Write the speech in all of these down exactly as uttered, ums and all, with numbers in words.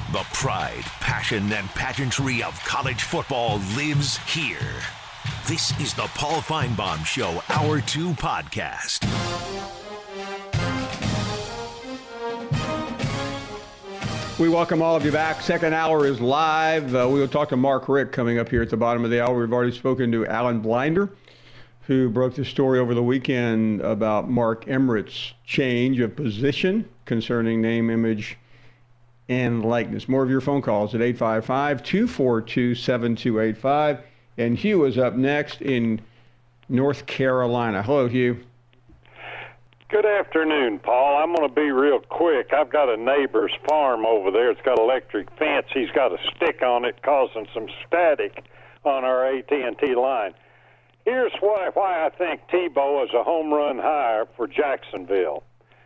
The pride, passion, and pageantry of college football lives here. This is the Paul Finebaum Show, Hour two podcast. We welcome all of you back. Second hour is live. Uh, we will talk to Mark Richt coming up here at the bottom of the hour. We've already spoken to Alan Blinder, who broke the story over the weekend about Mark Emmert's change of position concerning name, image, and likeness. More of your phone calls at eight five five, two four two, seven two eight five. And Hugh is up next in North Carolina. Hello, Hugh. Good afternoon, Paul. I'm going to be real quick. I've got a neighbor's farm over there. It's got electric fence. He's got a stick on it causing some static on our A T and T line. Here's why, why I think Tebow is a home run hire for Jacksonville.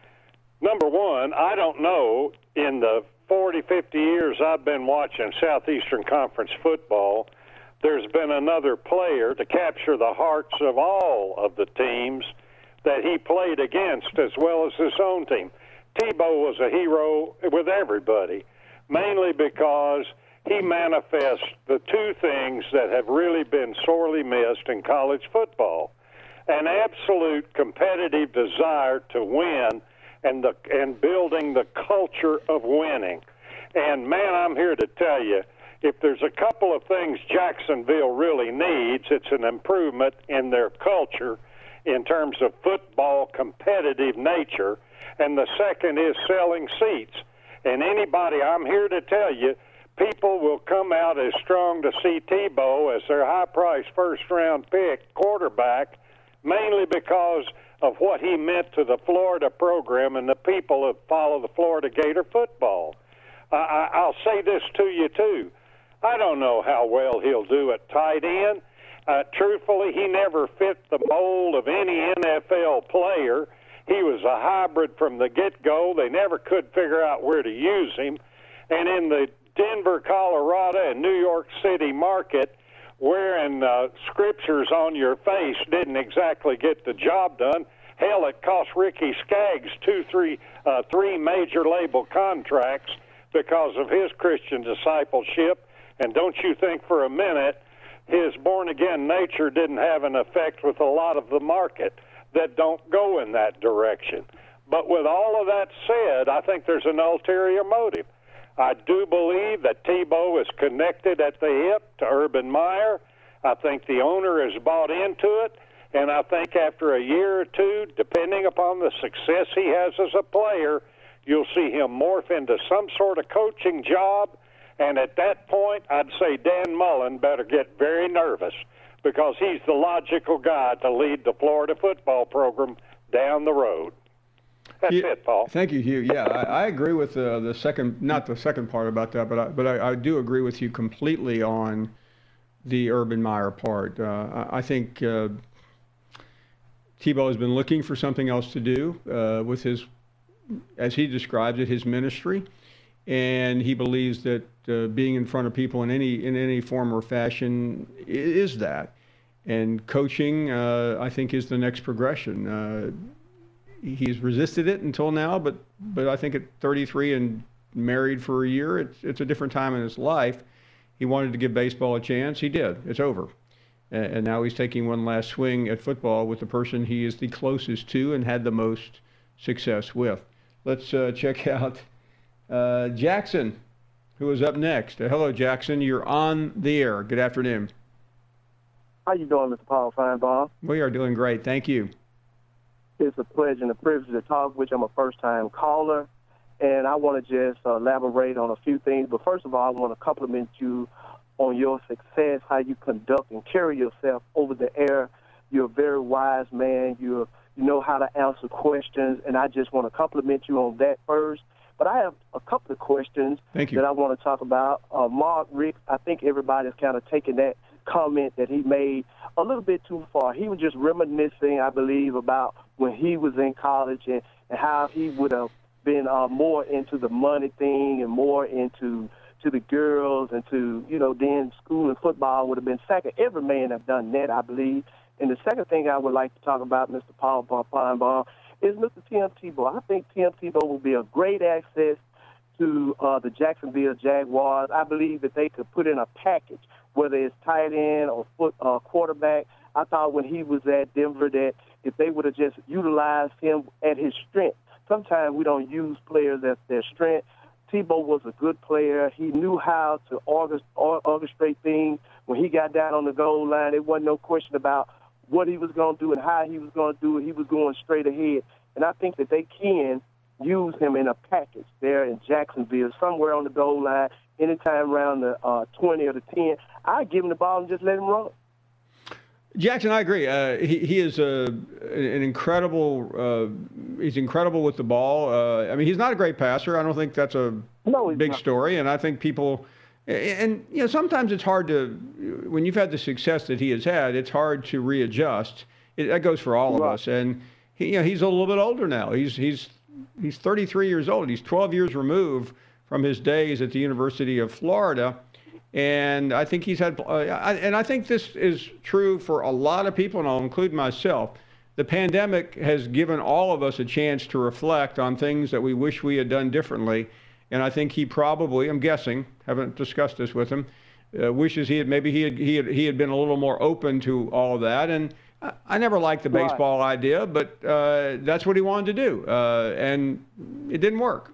Number one, I don't know, in the forty, fifty years I've been watching Southeastern Conference football, there's been another player to capture the hearts of all of the teams that he played against, as well as his own team. Tebow was a hero with everybody, mainly because he manifests the two things that have really been sorely missed in college football: an absolute competitive desire to win and the and building the culture of winning. And, man, I'm here to tell you, if there's a couple of things Jacksonville really needs, it's an improvement in their culture in terms of football competitive nature, and the second is selling seats. And anybody, I'm here to tell you, people will come out as strong to see Tebow as their high-priced first-round pick quarterback, mainly because of what he meant to the Florida program and the people that follow the Florida Gator football. I, I, I'll say this to you, too. I don't know how well he'll do at tight end. Uh, truthfully, he never fit the mold of any N F L player. He was a hybrid from the get-go. They never could figure out where to use him. And in the Denver, Colorado, and New York City market, wearing uh, scriptures on your face didn't exactly get the job done. Hell, it cost Ricky Skaggs two, three, uh, three major label contracts because of his Christian discipleship. And don't you think for a minute his born-again nature didn't have an effect with a lot of the market that don't go in that direction. But with all of that said, I think there's an ulterior motive. I do believe that Tebow is connected at the hip to Urban Meyer. I think the owner has bought into it, and I think after a year or two, depending upon the success he has as a player, you'll see him morph into some sort of coaching job. And at that point, I'd say Dan Mullen better get very nervous, because he's the logical guy to lead the Florida football program down the road. That's yeah, it, Paul. Thank you, Hugh. Yeah, I, I agree with uh, the second, not the second part about that, but I, but I, I do agree with you completely on the Urban Meyer part. Uh, I, I think uh, Tebow has been looking for something else to do uh, with his, as he describes it, his ministry. And he believes that uh, being in front of people in any in any form or fashion is that. And coaching, uh, I think, is the next progression. Uh, he's resisted it until now, but but I think at thirty-three and married for a year, it's it's a different time in his life. He wanted to give baseball a chance. He did. It's over. And, and now he's taking one last swing at football with the person he is the closest to and had the most success with. Let's uh, check out Uh, Jackson, who is up next. Uh, hello, Jackson. You're on the air. Good afternoon. How you doing, Mister Paul Finebaum? We are doing great. Thank you. It's a pleasure and a privilege to talk with you. I'm a first-time caller, and I want to just uh, elaborate on a few things. But first of all, I want to compliment you on your success, how you conduct and carry yourself over the air. You're a very wise man. You're, you know how to answer questions, and I just want to compliment you on that first. But I have a couple of questions that I want to talk about. Uh, Mark Richt, I think everybody's kind of taken that comment that he made a little bit too far. He was just reminiscing, I believe, about when he was in college and, and how he would have been uh, more into the money thing and more into to the girls and to, you know, then school and football would have been second. Every man have done that, I believe. And the second thing I would like to talk about, Mister Paul Finebaum, is Mister Tim Tebow. I think Tim Tebow will be a great access to uh, the Jacksonville Jaguars. I believe that they could put in a package, whether it's tight end or foot uh, quarterback. I thought when he was at Denver that if they would have just utilized him at his strength. Sometimes we don't use players at their strength. Tebow was a good player. He knew how to orchestrate things. When he got down on the goal line, there wasn't no question about what he was going to do and how he was going to do it. He was going straight ahead. And I think that they can use him in a package there in Jacksonville, somewhere on the goal line, anytime around the uh, twenty or the ten. I'd give him the ball and just let him run. Jackson, I agree. Uh, he, he is a, an incredible uh, – he's incredible with the ball. Uh, I mean, he's not a great passer. I don't think that's a no, big not. story. And I think people – and, you know, sometimes it's hard to – when you've had the success that he has had, it's hard to readjust. It, that goes for all right. of us. And, he, you know, he's a little bit older now. He's he's he's thirty-three years old. He's twelve years removed from his days at the University of Florida. And I think he's had, uh, I, and I think this is true for a lot of people, and I'll include myself. The pandemic has given all of us a chance to reflect on things that we wish we had done differently. And I think he probably, I'm guessing, haven't discussed this with him, uh, wishes he had, maybe he had, he had, he had been a little more open to all of that. And I, I never liked the baseball right. idea, but uh, that's what he wanted to do. Uh, and it didn't work.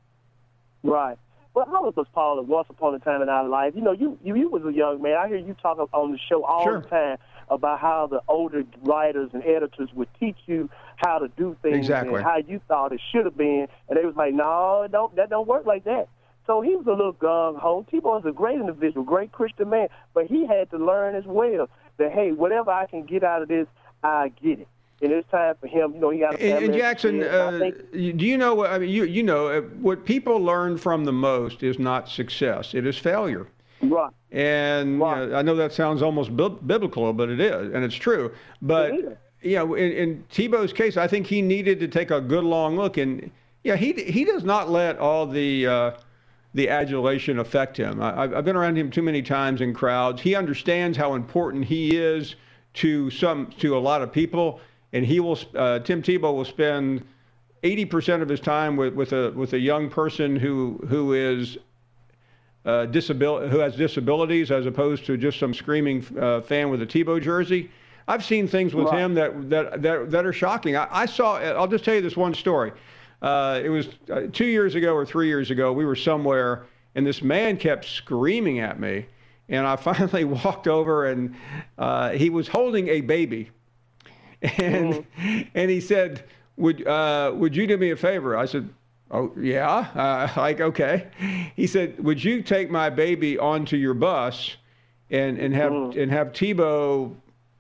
Right. Well, all of us, Paul, once upon a time in our life, you know, you, you you was a young man. I hear you talk on the show all sure. the time about how the older writers and editors would teach you how to do things exactly. and how you thought it should have been, and they was like, no, don't that don't work like that. So he was a little gung-ho. Tebow is a great individual, great Christian man, but he had to learn as well that, hey, whatever I can get out of this, I get it. And it's time for him, you know, he got a family. And, and Jackson, uh, think, do you know, I mean, you, you know, uh, what people learn from the most is not success. It is failure. Right. And right. You know, I know that sounds almost biblical, but it is, and it's true. But, you know, in, in Tebow's case, I think he needed to take a good long look. And, yeah, he he does not let all the uh, the adulation affect him. I, I've been around him too many times in crowds. He understands how important he is to some to a lot of people. And he will, uh, Tim Tebow will spend eighty percent of his time with, with a with a young person who who is uh, disabil- who has disabilities, as opposed to just some screaming uh, fan with a Tebow jersey. I've seen things with right. him that, that that that are shocking. I, I saw. I'll just tell you this one story. Uh, it was uh, two years ago or three years ago. We were somewhere, and this man kept screaming at me, and I finally walked over, and uh, he was holding a baby. And mm-hmm. and he said, would uh, would you do me a favor? I said, oh, yeah. Uh, like, okay. He said, would you take my baby onto your bus and, and have mm-hmm. and have Tebow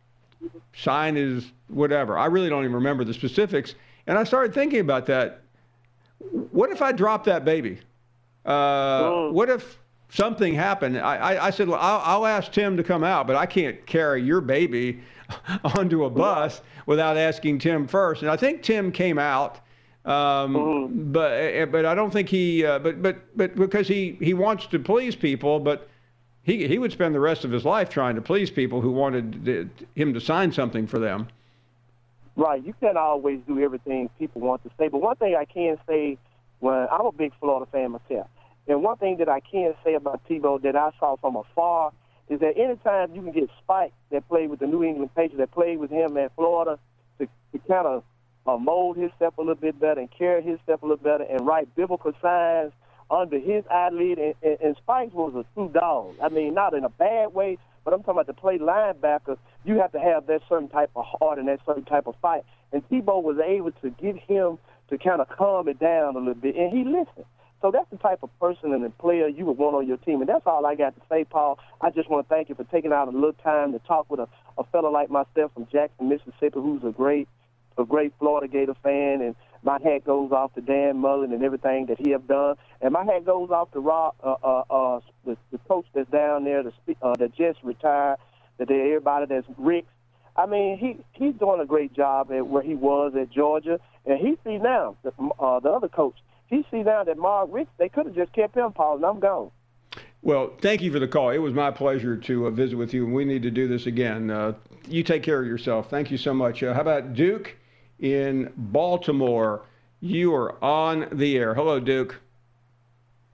sign his whatever? I really don't even remember the specifics. And I started thinking about that. What if I dropped that baby? Uh, mm-hmm. What if something happened? I, I, I said, well, I'll, I'll ask Tim to come out, but I can't carry your baby onto a bus without asking Tim first. And I think Tim came out, um, mm-hmm. but but I don't think he, uh, but but but because he, he wants to please people, but he he would spend the rest of his life trying to please people who wanted the, him to sign something for them. Right. You can't always do everything people want to say. But one thing I can say, when I'm a big Florida fan myself, and one thing that I can say about Tebow that I saw from afar is that anytime you can get Spike, that played with the New England Patriots, that played with him at Florida, to, to kind of uh, mold himself a little bit better and carry himself a little better and write biblical signs under his eyelid. And, and, and Spike was a true dog. I mean, not in a bad way, but I'm talking about to play linebacker, you have to have that certain type of heart and that certain type of fight. And Tebow was able to get him to kind of calm it down a little bit, and he listened. So that's the type of person and the player you would want on your team. And that's all I got to say, Paul. I just want to thank you for taking out a little time to talk with a, a fellow like myself from Jackson, Mississippi, who's a great a great Florida Gator fan. And my hat goes off to Dan Mullen and everything that he have done. And my hat goes off to Rob, uh, uh, uh, the, the coach that's down there the, uh, that just retired, that they, everybody that's Rick. I mean, he he's doing a great job at where he was at Georgia. And he see now, the, uh, the other coach, he see now that Mark Ricks, they could have just kept him, Paul, and I'm gone. Well, thank you for the call. It was my pleasure to uh, visit with you, and we need to do this again. Uh, you take care of yourself. Thank you so much. Uh, how about Duke in Baltimore? You are on the air. Hello, Duke.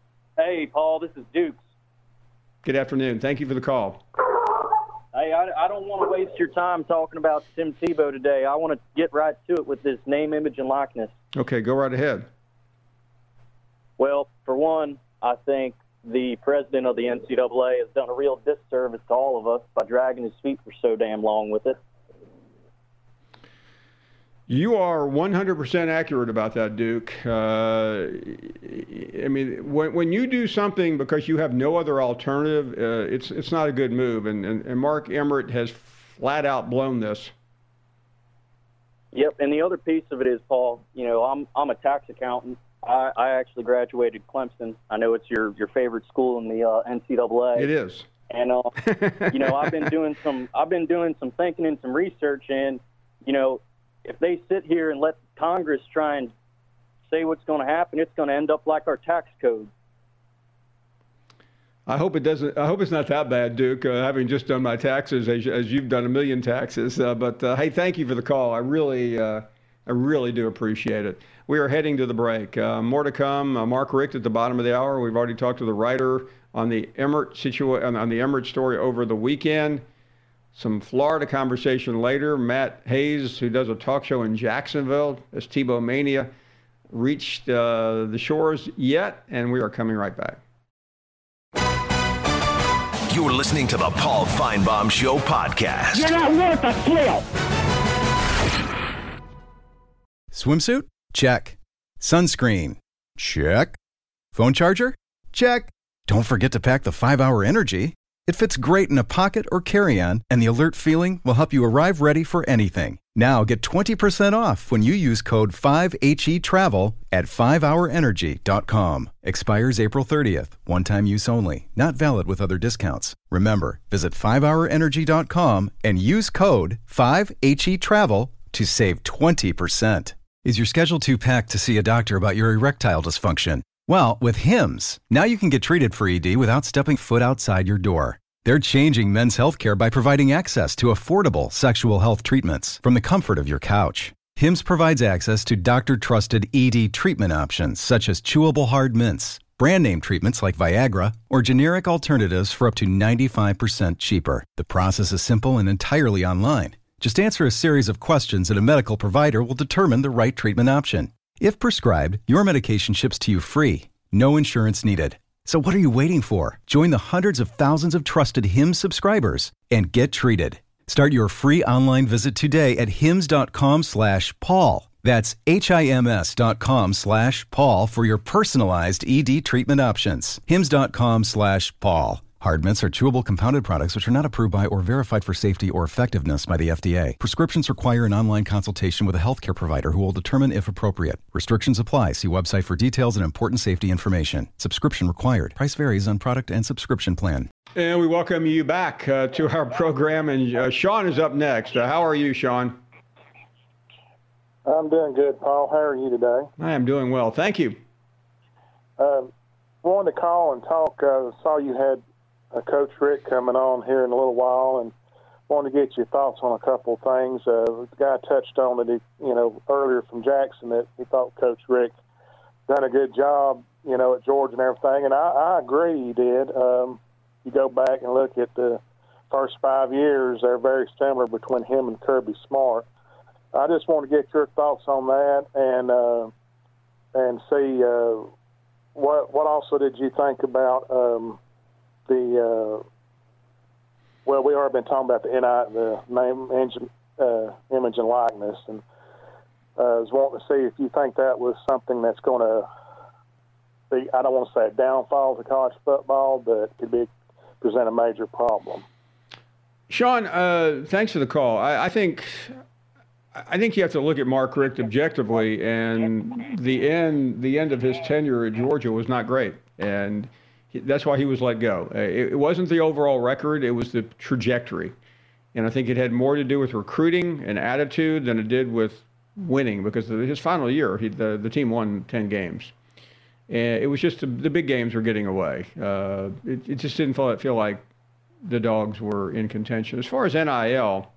Hey, Paul, this is Dukes. Good afternoon. Thank you for the call. Hey, I, I don't want to waste your time talking about Tim Tebow today. I want to get right to it with this name, image, and likeness. Okay, go right ahead. Well, for one, I think the president of the N C double A has done a real disservice to all of us by dragging his feet for so damn long with it. You are one hundred percent accurate about that, Duke. Uh, I mean, when, when you do something because you have no other alternative, uh, it's it's not a good move. And, and, and Mark Emmert has flat out blown this. Yep, and the other piece of it is, Paul, you know, I'm I'm a tax accountant. I, I actually graduated Clemson. I know it's your, your favorite school in the uh, N C double A. It is. And uh, you know, I've been doing some I've been doing some thinking and some research, and you know, if they sit here and let Congress try and say what's going to happen, it's going to end up like our tax code. I hope it doesn't. I hope it's not that bad, Duke. Uh, having just done my taxes, as, as you've done a million taxes. Uh, but uh, hey, thank you for the call. I really, uh, I really do appreciate it. We are heading to the break. Uh, more to come. Uh, Mark Richt at the bottom of the hour. We've already talked to the writer on the Emmert situa- on, on the Emmert story over the weekend. Some Florida conversation later. Matt Hayes, who does a talk show in Jacksonville, as Tebow Mania reached uh, the shores yet, and we are coming right back. You're listening to the Paul Feinbaum Show podcast. You're not worth a flip. Swimsuit? Check. Sunscreen? Check. Phone charger? Check. Don't forget to pack the five hour Energy. It fits great in a pocket or carry-on, and the alert feeling will help you arrive ready for anything. Now get twenty percent off when you use code five H E travel at five hour energy dot com. Expires April thirtieth. One-time use only. Not valid with other discounts. Remember, visit five hour energy dot com and use code five H E travel to save twenty percent. Is your schedule too packed to see a doctor about your erectile dysfunction? Well, with Hims, now you can get treated for E D without stepping foot outside your door. They're changing men's healthcare by providing access to affordable sexual health treatments from the comfort of your couch. Hims provides access to doctor-trusted E D treatment options such as chewable hard mints, brand name treatments like Viagra, or generic alternatives for up to ninety-five percent cheaper. The process is simple and entirely online. Just answer a series of questions and a medical provider will determine the right treatment option. If prescribed, your medication ships to you free. No insurance needed. So what are you waiting for? Join the hundreds of thousands of trusted Hims subscribers and get treated. Start your free online visit today at hims dot com slash Paul. That's H-I-M-S dot com slash Paul for your personalized E D treatment options. hims dot com slash Paul. Hard mints are chewable compounded products which are not approved by or verified for safety or effectiveness by the F D A. Prescriptions require an online consultation with a healthcare provider who will determine if appropriate. Restrictions apply. See website for details and important safety information. Subscription required. Price varies on product and subscription plan. And we welcome you back uh, to our program. And uh, Sean is up next. Uh, how are you, Sean? I'm doing good, Paul. How are you today? I am doing well. Thank you. Uh, wanted to call and talk. I uh, saw you had Uh, Coach Richt coming on here in a little while, and wanted to get your thoughts on a couple of things. Uh, the guy touched on it, you know, earlier from Jackson that he thought Coach Richt done a good job, you know, at Georgia and everything, and I, I agree he did. Um, you go back and look at the first five years; they're very similar between him and Kirby Smart. I just want to get your thoughts on that, and uh, and see uh, what what also did you think about. Um, The uh, well, we already been talking about the N I, the name, engine, uh, image, and likeness, and uh, I was wanting to see if you think that was something that's going to be. I don't want to say a downfall to college football, but could be present a major problem. Sean, uh, thanks for the call. I, I think I think you have to look at Mark Richt objectively, and the end the end of his tenure at Georgia was not great, and that's why he was let go. It wasn't the overall record, it was the trajectory. And I think it had more to do with recruiting and attitude than it did with winning, because his final year, he, the, the team won ten games. And it was just the, the big games were getting away. Uh, it, it just didn't feel, feel like the Dogs were in contention. As far as N I L,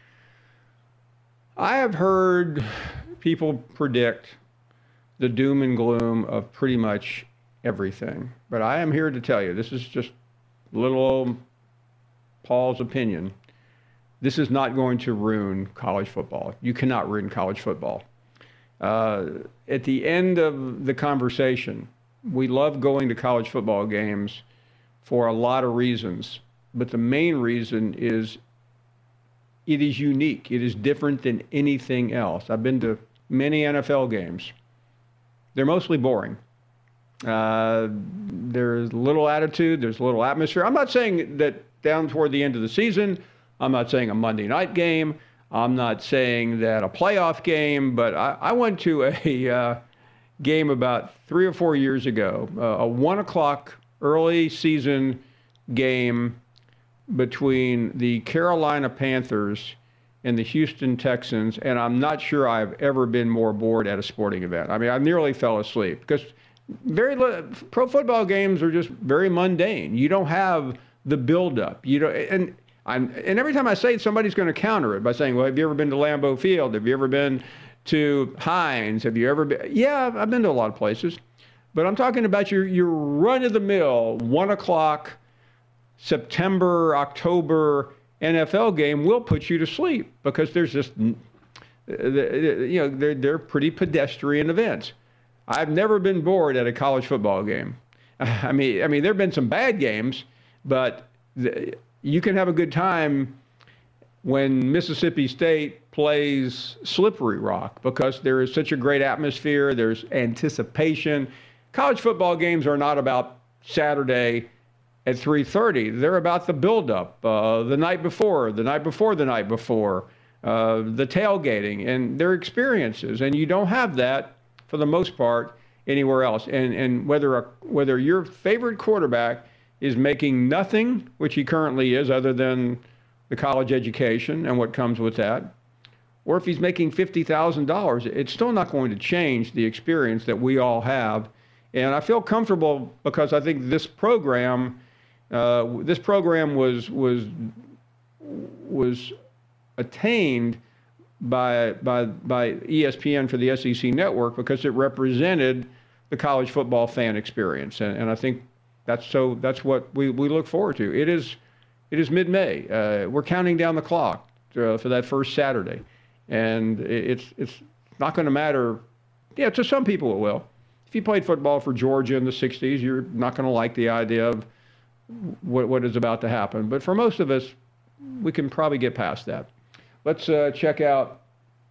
I have heard people predict the doom and gloom of pretty much everything. But I am here to tell you, this is just little old Paul's opinion. This is not going to ruin college football. You cannot ruin college football. Uh, at the end of the conversation, we love going to college football games for a lot of reasons, but the main reason is it is unique. It is different than anything else. I've been to many N F L games. They're mostly boring. Uh, there's little attitude. There's little atmosphere. I'm not saying that down toward the end of the season. I'm not saying a Monday night game. I'm not saying that a playoff game, but I, I went to a uh, game about three or four years ago, uh, a one o'clock early season game between the Carolina Panthers and the Houston Texans, and I'm not sure I've ever been more bored at a sporting event. I mean, I nearly fell asleep because very pro football games are just very mundane. You don't have the buildup. You don't, and I'm, and every time I say it, somebody's going to counter it by saying, well, have you ever been to Lambeau Field? Have you ever been to Heinz? Have you ever been? Yeah, I've been to a lot of places. But I'm talking about your, your run-of-the-mill, one o'clock, September, October N F L game will put you to sleep because there's just, you know, they're, they're pretty pedestrian events. I've never been bored at a college football game. I mean, I mean, there have been some bad games, but the, you can have a good time when Mississippi State plays Slippery Rock because there is such a great atmosphere. There's anticipation. College football games are not about Saturday at three thirty. They're about the buildup, uh, the night before, the night before the night before, uh, the tailgating, and their experiences. And you don't have that, for the most part, anywhere else. And and whether a, whether your favorite quarterback is making nothing, which he currently is, other than the college education and what comes with that, or if he's making fifty thousand dollars, it's still not going to change the experience that we all have. And I feel comfortable because I think this program, uh, this program was was was attained by by by E S P N for the S E C network because it represented the college football fan experience, and, and I think that's so that's what we, we look forward to. It is it is mid-May. Uh, we're counting down the clock uh, for that first Saturday, and it's it's not going to matter. Yeah, to some people it will. If you played football for Georgia in the sixties, you're not going to like the idea of what what is about to happen. But for most of us, we can probably get past that. Let's uh, check out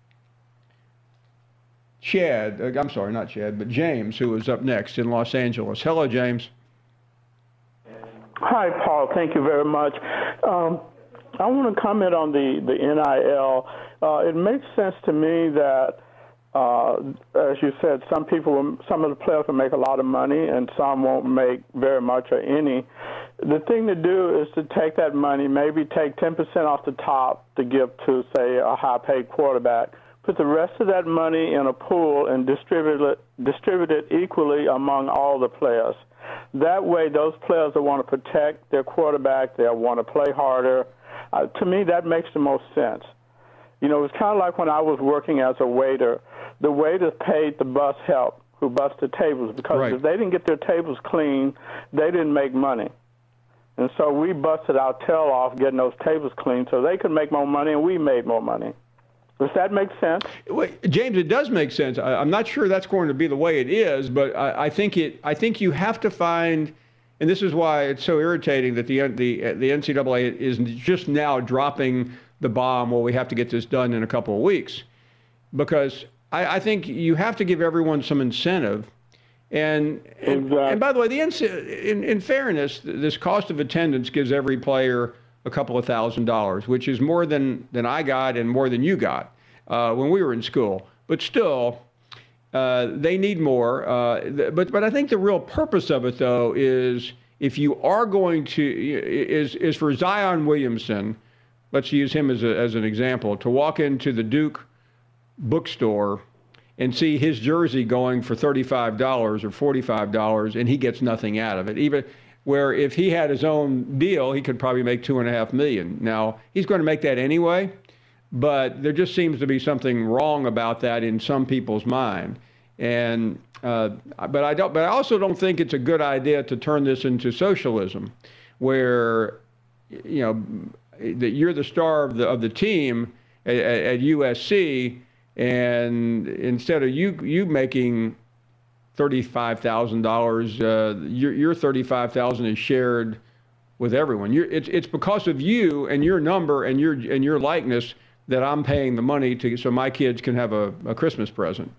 Chad. Uh, I'm sorry, not Chad, but James, who is up next in Los Angeles. Hello, James. Hi, Paul. Thank you very much. Um, I want to comment on the, the N I L. Uh, it makes sense to me that, uh, as you said, some people, some of the players will make a lot of money and some won't make very much or any. The thing to do is to take that money, maybe take ten percent off the top to give to, say, a high-paid quarterback, put the rest of that money in a pool and distribute it, distribute it equally among all the players. That way, those players that want to protect their quarterback, they'll want to play harder. Uh, to me, that makes the most sense. You know, it's kind of like when I was working as a waiter. The waiters paid the bus help who busted tables because right. if they didn't get their tables clean, they didn't make money. And so we busted our tail off getting those tables clean so they could make more money and we made more money. Does that make sense? Well, James, it does make sense. I, I'm not sure that's going to be the way it is, but I, I think it. I think you have to find, and this is why it's so irritating that the the the N C double A is just now dropping the bomb. Well, we have to get this done in a couple of weeks, because I, I think you have to give everyone some incentive. And and, exactly. and by the way, the in, in fairness, this cost of attendance gives every player a couple of thousand dollars, which is more than, than I got and more than you got uh, when we were in school. But still, uh, they need more. Uh, th- but but I think the real purpose of it, though, is if you are going to is is for Zion Williamson, let's use him as a, as an example, to walk into the Duke bookstore and see his jersey going for thirty-five dollars or forty-five dollars, and he gets nothing out of it. Even where if he had his own deal, he could probably make two and a half million. Now, he's going to make that anyway, but there just seems to be something wrong about that in some people's mind. And uh, but I don't. But I also don't think it's a good idea to turn this into socialism, where you know that you're the star of the of the team at, at U S C, and instead of you you making thirty-five thousand dollars, uh, your your thirty-five thousand is shared with everyone. You're, it's it's because of you and your number and your and your likeness that I'm paying the money to so my kids can have a, a Christmas present.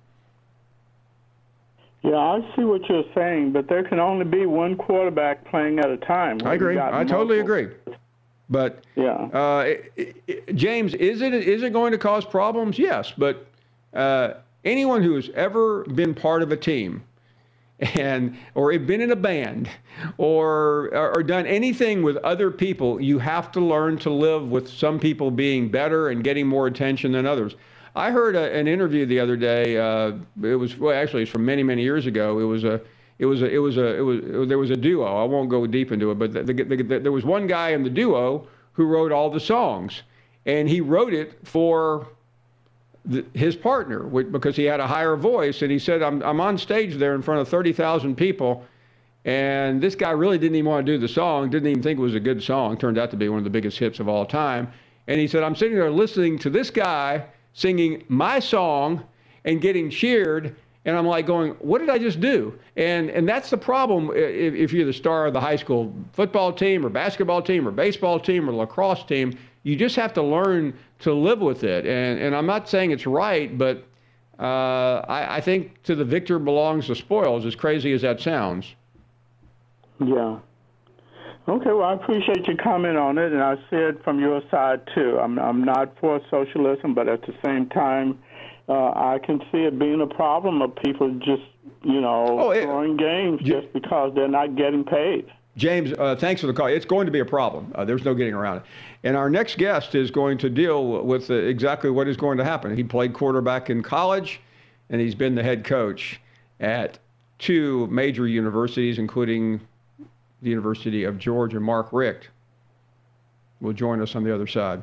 Yeah, I see what you're saying, but there can only be one quarterback playing at a time. I agree. I totally agree. But yeah, uh, it, it, James, is it is it going to cause problems? Yes, but uh, anyone who has ever been part of a team and or been in a band or, or or done anything with other people, you have to learn to live with some people being better and getting more attention than others. I heard a, an interview the other day. Uh, it was well, actually it's from many many years ago. It was a it was a it was a it was it was, there was a duo. I won't go deep into it, but the, the, the, the, there was one guy in the duo who wrote all the songs, and he wrote it for The, his partner, because he had a higher voice, and he said, I'm, I'm on stage there in front of thirty thousand people, and this guy really didn't even want to do the song, didn't even think it was a good song, turned out to be one of the biggest hits of all time, and he said, I'm sitting there listening to this guy singing my song and getting cheered, and I'm like going, what did I just do? And and that's the problem if, if you're the star of the high school football team or basketball team or baseball team or lacrosse team. You just have to learn to live with it. And, and I'm not saying it's right, but uh, I, I think to the victor belongs the spoils, as crazy as that sounds. Yeah. Okay, well, I appreciate your comment on it, and I see it from your side, too. I'm, I'm not for socialism, but at the same time, uh, I can see it being a problem of people just, you know, oh, it, throwing games just it, because they're not getting paid. James, uh, thanks for the call. It's going to be a problem. Uh, there's no getting around it. And our next guest is going to deal with uh, exactly what is going to happen. He played quarterback in college, and he's been the head coach at two major universities, including the University of Georgia. Mark Richt will join us on the other side.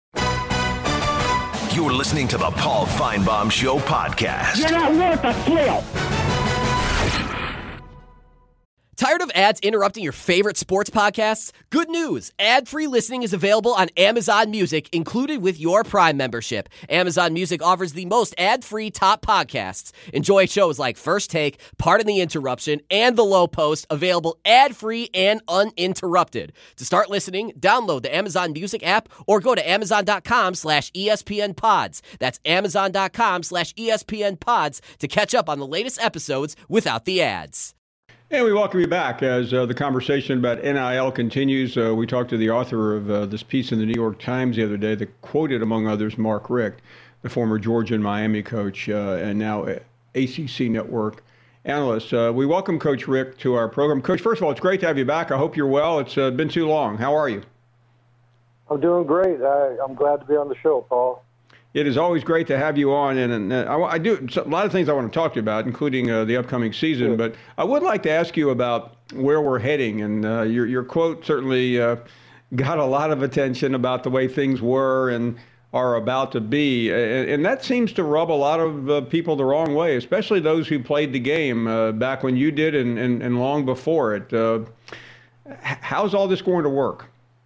You're listening to the Paul Finebaum Show podcast. You're not worth a thrill. Tired of ads interrupting your favorite sports podcasts? Good news! Ad-free listening is available on Amazon Music, included with your Prime membership. Amazon Music offers the most ad-free top podcasts. Enjoy shows like First Take, Pardon the Interruption, and The Low Post, available ad-free and uninterrupted. To start listening, download the Amazon Music app or go to amazon.com slash ESPN pods. That's amazon.com slash ESPN pods to catch up on the latest episodes without the ads. And we welcome you back as uh, the conversation about N I L continues. Uh, we talked to the author of uh, this piece in the New York Times the other day that quoted, among others, Mark Richt, the former Georgia and Miami coach uh, and now A C C Network analyst. Uh, we welcome Coach Richt to our program. Coach, first of all, it's great to have you back. I hope you're well. It's uh, been too long. How are you? I'm doing great. I, I'm glad to be on the show, Paul. It is always great to have you on, and, and I, I do a lot of things I want to talk to you about, including uh, the upcoming season. Sure. But I would like to ask you about where we're heading, and uh, your your quote certainly uh, got a lot of attention about the way things were and are about to be, and, and that seems to rub a lot of uh, people the wrong way, especially those who played the game uh, back when you did and, and, and long before it. Uh, how's all this going to work?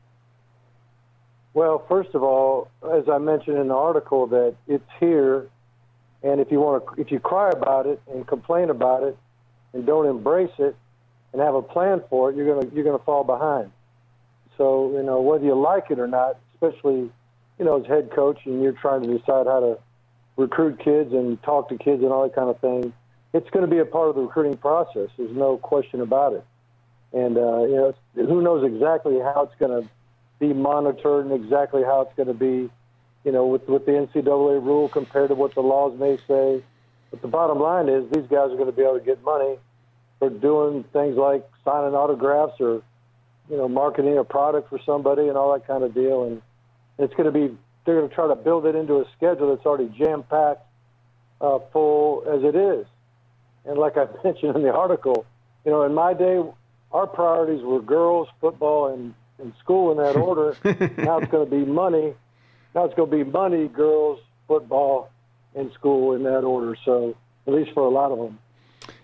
Well, first of all, as I mentioned in the article, that it's here, and if you want to, if you cry about it and complain about it, and don't embrace it, and have a plan for it, you're gonna you're gonna fall behind. So you know whether you like it or not, especially you know as head coach, and you're trying to decide how to recruit kids and talk to kids and all that kind of thing, it's going to be a part of the recruiting process. There's no question about it. And uh, you know who knows exactly how it's going to be monitored and exactly how it's going to be, you know, with, with the N C double A rule compared to what the laws may say. But the bottom line is these guys are going to be able to get money for doing things like signing autographs or, you know, marketing a product for somebody and all that kind of deal. And it's going to be, they're going to try to build it into a schedule that's already jam-packed uh, full as it is. And like I mentioned in the article, you know, in my day, our priorities were girls, football, and in school in that order. Now it's going to be money. Now it's going to be money, girls, football, and school in that order. So at least for a lot of them.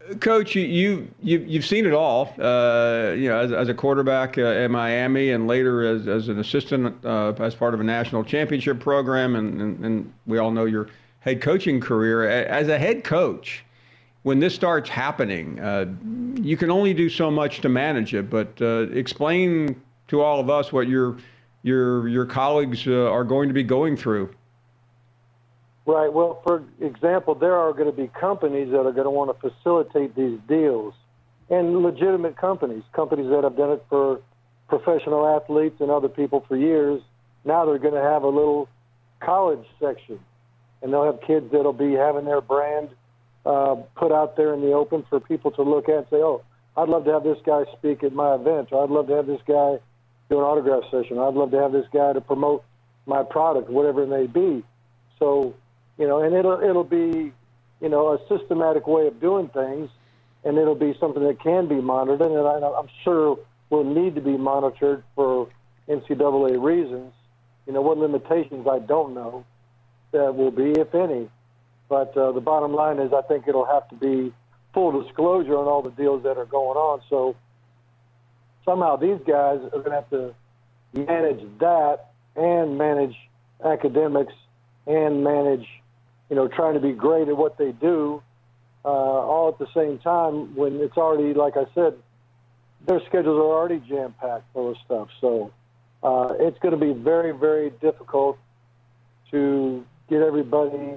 Coach, you, you, you, you've seen it all, uh, you know, as, as a quarterback uh, at Miami and later as, as an assistant uh, as part of a national championship program, and, and, and we all know your head coaching career. As a head coach, when this starts happening, uh, you can only do so much to manage it, but uh, explain to all of us what your, your, your colleagues uh, are going to be going through. Right. Well, for example, there are going to be companies that are going to want to facilitate these deals, and legitimate companies, companies that have done it for professional athletes and other people for years. Now they're going to have a little college section, and they'll have kids that'll be having their brand uh, put out there in the open for people to look at and say, oh, I'd love to have this guy speak at my event, or I'd love to have this guy do an autograph session, or I'd love to have this guy to promote my product, whatever it may be. So, you know, and it'll it'll be, you know, a systematic way of doing things, and it'll be something that can be monitored, and I, I'm sure will need to be monitored for N C double A reasons. You know, what limitations I don't know that will be, if any. But uh, the bottom line is I think it'll have to be full disclosure on all the deals that are going on. So somehow these guys are going to have to manage that and manage academics and manage, you know, trying to be great at what they do, uh, all at the same time when it's already, like I said, their schedules are already jam-packed full of stuff. So uh, it's going to be very, very difficult to get everybody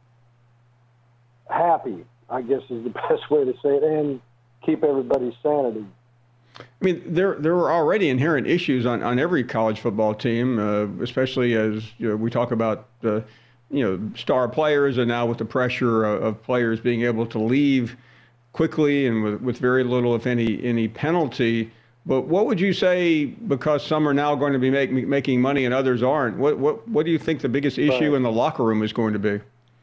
happy, I guess is the best way to say it, and keep everybody's sanity. I mean, there there are already inherent issues on, on every college football team, uh, especially as you know, we talk about the, you know, star players, and now with the pressure of, of players being able to leave quickly and with, with very little, if any, any penalty. But what would you say, because some are now going to be make, making money and others aren't, what, what, what do you think the biggest issue right. in the locker room is going to be?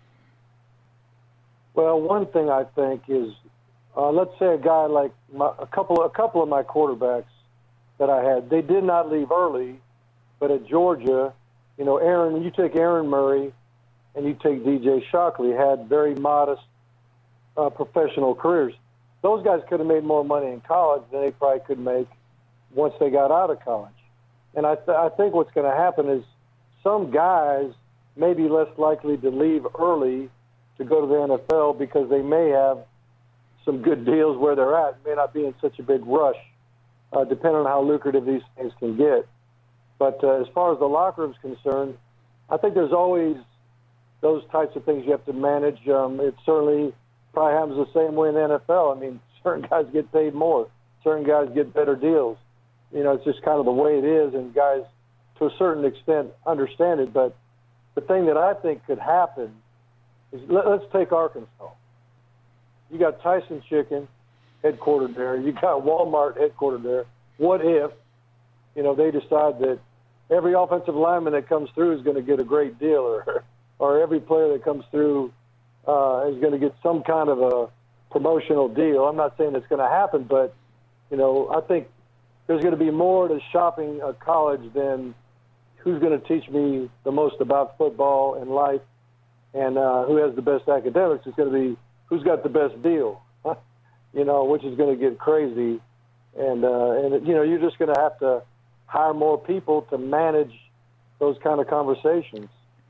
Well, one thing I think is, uh, let's say a guy like my, a couple, a couple of my quarterbacks that I had, they did not leave early, but at Georgia, you know, Aaron, you take Aaron Murray and you take D J Shockley, had very modest uh, professional careers. Those guys could have made more money in college than they probably could make once they got out of college. And I, th- I think what's going to happen is some guys may be less likely to leave early to go to the N F L because they may have some good deals where they're at. It may not be in such a big rush, uh, depending on how lucrative these things can get. But uh, as far as the locker room is concerned, I think there's always those types of things you have to manage. Um, it certainly probably happens the same way in the N F L. I mean, certain guys get paid more. Certain guys get better deals. You know, it's just kind of the way it is, and guys, to a certain extent, understand it. But the thing that I think could happen is, let, let's take Arkansas. You got Tyson Chicken headquartered there. You got Walmart headquartered there. What if, you know, they decide that every offensive lineman that comes through is going to get a great deal, or or every player that comes through uh, is going to get some kind of a promotional deal? I'm not saying it's going to happen, but, you know, I think there's going to be more to shopping a college than who's going to teach me the most about football and life, and uh, who has the best academics. It's going to be who's got the best deal, you know, which is going to get crazy. And, uh, and you know, you're just going to have to hire more people to manage those kind of conversations.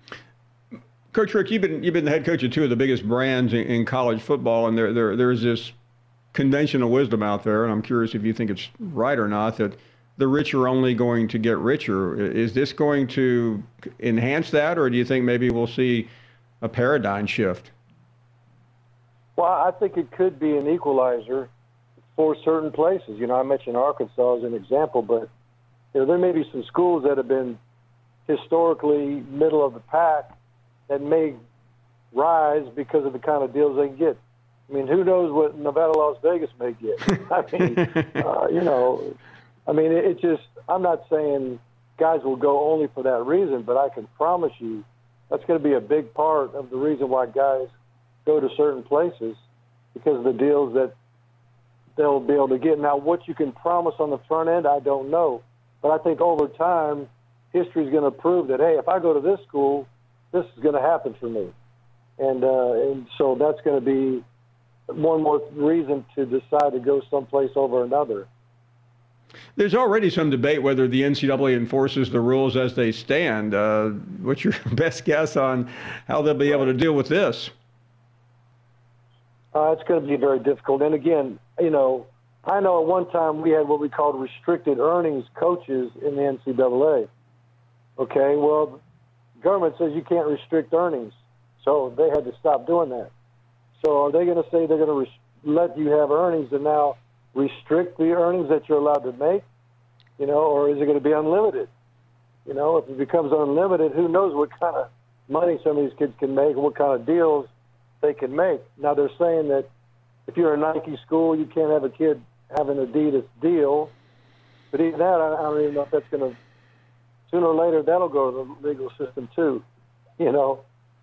Coach Richt, you've been you've been the head coach of two of the biggest brands in, in college football, and there there there's this conventional wisdom out there, and I'm curious if you think it's right or not, that the rich are only going to get richer. Is this going to enhance that, or do you think maybe we'll see a paradigm shift? Well, I think it could be an equalizer for certain places. You know, I mentioned Arkansas as an example, but you know, there may be some schools that have been historically middle of the pack that may rise because of the kind of deals they can get. I mean, who knows what Nevada, Las Vegas may get? I mean, uh, you know, I mean, it, it just, I'm not saying guys will go only for that reason, but I can promise you that's going to be a big part of the reason why guys go to certain places, because of the deals that they'll be able to get. Now, what you can promise on the front end, I don't know. But I think over time, history is going to prove that, hey, if I go to this school, this is going to happen for me. And, uh, and so that's going to be one more reason to decide to go someplace over another. There's already some debate whether the N C double A enforces the rules as they stand. Uh, what's your best guess on how they'll be able to deal with this? Uh, it's going to be very difficult. And again, you know, I know at one time we had what we called restricted earnings coaches in the N C double A. Okay, well, the government says you can't restrict earnings, so they had to stop doing that. So are they going to say they're going to res- let you have earnings and now restrict the earnings that you're allowed to make, you know, or is it going to be unlimited? You know, if it becomes unlimited, who knows what kind of money some of these kids can make and what kind of deals they can make. Now, they're saying that if you're a Nike school, you can't have a kid have an Adidas deal. But even that, I don't even know if that's going to, sooner or later, that'll go to the legal system too, you know.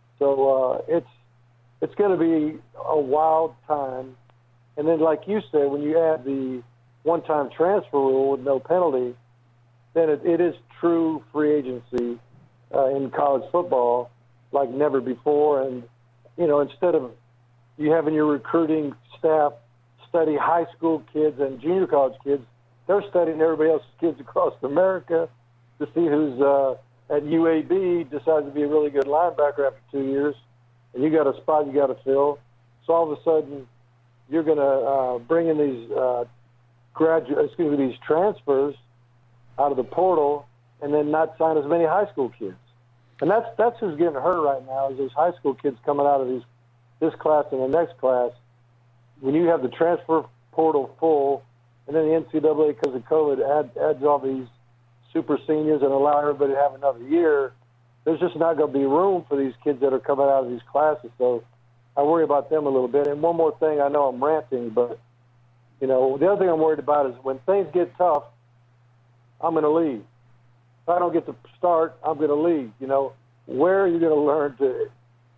So uh, it's it's going to be a wild time. And then, like you said, when you add the one-time transfer rule with no penalty, then it, it is true free agency uh, in college football like never before. And, you know, instead of you having your recruiting staff study high school kids and junior college kids, they're studying everybody else's kids across America to see who's uh, at U A B decides to be a really good linebacker after two years, and you got a spot you got to fill. So all of a sudden, you're going to uh, bring in these uh, graduate, excuse me, these transfers out of the portal, and then not sign as many high school kids. And that's that's who's getting hurt right now is those high school kids coming out of these this class and the next class. When you have the transfer portal full, and then the N C double A, because of COVID, add, adds all these super seniors and allow everybody to have another year, there's just not going to be room for these kids that are coming out of these classes. So I worry about them a little bit. And one more thing, I know I'm ranting, but, you know, the other thing I'm worried about is when things get tough, I'm going to leave. If I don't get to start, I'm going to leave. You know, where are you going to learn to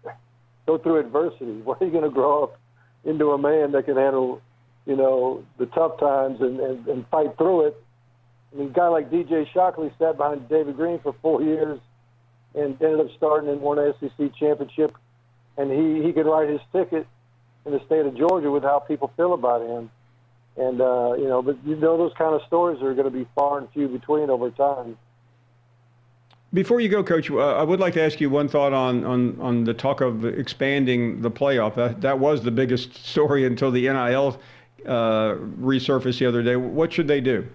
go through adversity? Where are you going to grow up into a man that can handle, you know, the tough times and, and, and fight through it? I mean, a guy like D J Shockley sat behind David Green for four years and ended up starting and won an S E C championship. And he, he could write his ticket in the state of Georgia with how people feel about him. And, uh, you know, but you know those kind of stories are going to be far and few between over time. Before you go, Coach, uh, I would like to ask you one thought on, on, on the talk of expanding the playoff. That, that was the biggest story until the N I L uh, resurfaced the other day. What should they do?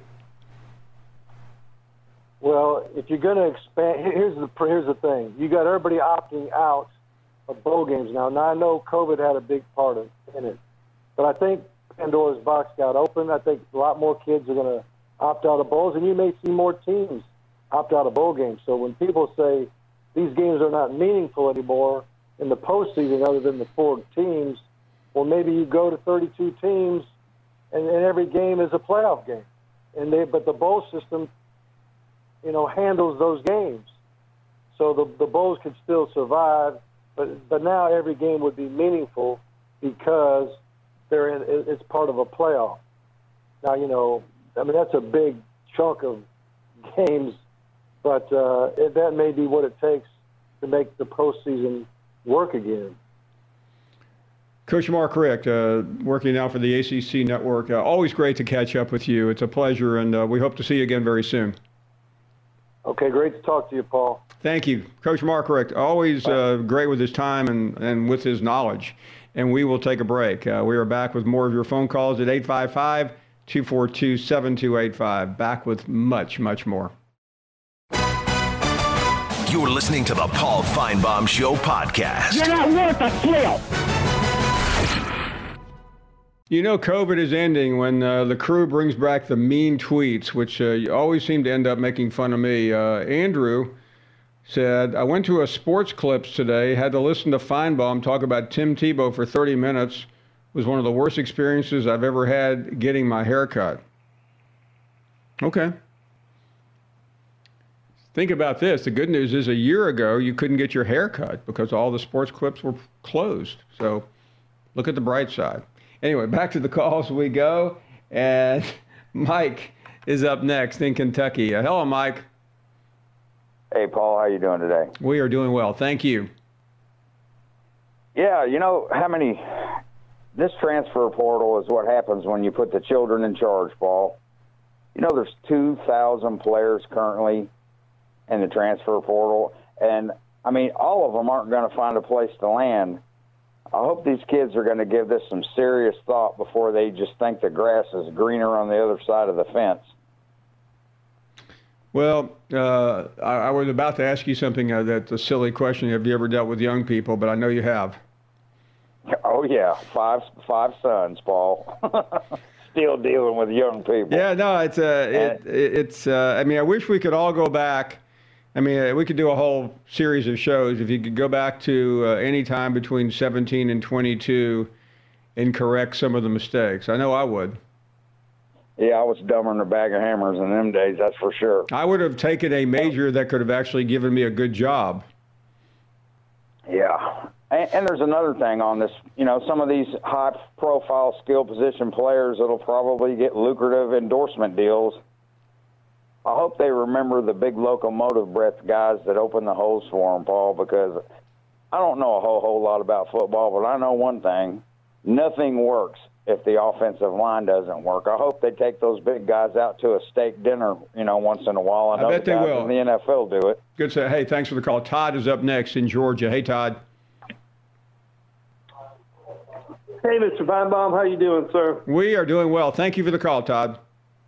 Well, if you're going to expand, here's the here's the thing. You got everybody opting out of bowl games now. Now, I know COVID had a big part of, in it, but I think Pandora's box got open. I think a lot more kids are going to opt out of bowls, and you may see more teams opt out of bowl games. So when people say these games are not meaningful anymore in the postseason other than the four teams, well, maybe you go to thirty-two teams, and, and every game is a playoff game. And they, but the bowl system, you know, handles those games. So the, the bowls could still survive, but but now every game would be meaningful because they're in, it's part of a playoff. Now, you know, I mean, that's a big chunk of games, but uh, it, that may be what it takes to make the postseason work again. Coach Mark Richt, uh, working now for the A C C Network. Uh, always great to catch up with you. It's a pleasure, and uh, we hope to see you again very soon. Okay, great to talk to you, Paul. Thank you. Coach Mark Richt, always uh, great with his time and, and with his knowledge. And we will take a break. Uh, we are back with more of your phone calls at eight five five, two four two, seven two eight five. Back with much, much more. You're listening to the Paul Feinbaum Show podcast. You're not worth a flail. You know, COVID is ending when uh, the crew brings back the mean tweets, which uh, always seem to end up making fun of me. Uh, Andrew said, I went to a sports clips today, had to listen to Feinbaum talk about Tim Tebow for thirty minutes. It was one of the worst experiences I've ever had getting my hair cut. Okay. Think about this. The good news is a year ago, you couldn't get your hair cut because all the sports clips were closed. So look at the bright side. Anyway, back to the calls we go. And Mike is up next in Kentucky. Uh, hello, Mike. Hey, Paul. How you doing today? We are doing well. Thank you. Yeah, you know how many this transfer portal is what happens when you put the children in charge, Paul. You know, there's two thousand players currently in the transfer portal, and, I mean, all of them aren't going to find a place to land. I hope these kids are going to give this some serious thought before they just think the grass is greener on the other side of the fence. Well, uh, I, I was about to ask you something uh, that's a silly question. Have you ever dealt with young people? But I know you have. Oh, yeah. Five five sons, Paul. Still dealing with young people. Yeah, no, it's, uh, it, it's uh, I mean, I wish we could all go back. I mean, we could do a whole series of shows. If you could go back to uh, any time between seventeen and twenty-two and correct some of the mistakes. I know I would. Yeah, I was dumber than a bag of hammers in them days, that's for sure. I would have taken a major that could have actually given me a good job. Yeah. And, and there's another thing on this. You know, some of these high-profile skill position players that'll probably get lucrative endorsement deals. I hope they remember the big locomotive breath guys that open the holes for them, Paul, because I don't know a whole, whole lot about football, but I know one thing. Nothing works if the offensive line doesn't work. I hope they take those big guys out to a steak dinner, you know, once in a while. I, know I bet the they guys will. in the N F L do it. Good say. Hey, thanks for the call. Todd is up next in Georgia. Hey, Todd. Hey, Mister Feinbaum, how you doing, sir? We are doing well. Thank you for the call, Todd.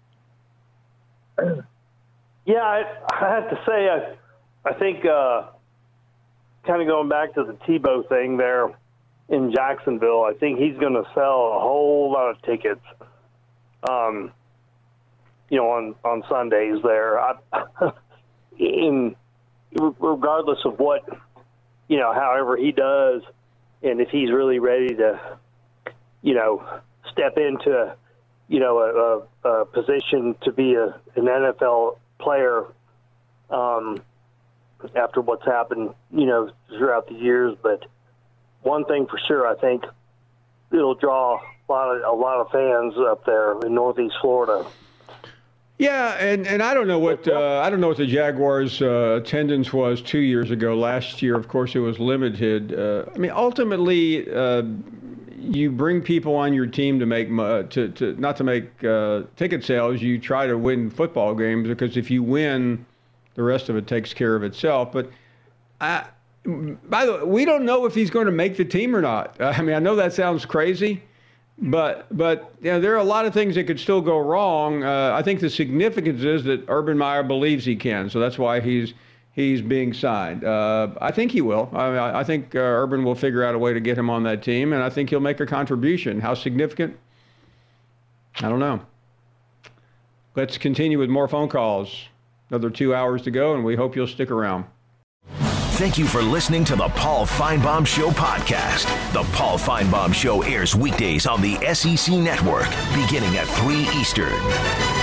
Yeah, I, I have to say, I, I think uh, kind of going back to the Tebow thing there in Jacksonville, I think he's going to sell a whole lot of tickets, um, you know, on, on Sundays there. I, in regardless of what, you know, however he does, and if he's really ready to, you know, step into, you know, a, a, a position to be a, an N F L player um, after what's happened, you know, throughout the years. But one thing for sure, I think it'll draw a lot of a lot of fans up there in Northeast Florida. Yeah, and, and I don't know what uh, I don't know what the Jaguars' uh, attendance was two years ago. Last year, of course, it was limited. Uh, I mean, ultimately, uh, you bring people on your team to make uh, to to not to make uh, ticket sales. You try to win football games because if you win, the rest of it takes care of itself. But I, by the way, we don't know if he's going to make the team or not. I mean, I know that sounds crazy. But, but you know, there are a lot of things that could still go wrong. Uh, I think the significance is that Urban Meyer believes he can, so that's why he's he's being signed. Uh, I think he will. I, I think uh, Urban will figure out a way to get him on that team, and I think he'll make a contribution. How significant? I don't know. Let's continue with more phone calls. Another two hours to go, and we hope you'll stick around. Thank you for listening to the Paul Feinbaum Show podcast. The Paul Feinbaum Show airs weekdays on the S E C Network, beginning at three Eastern.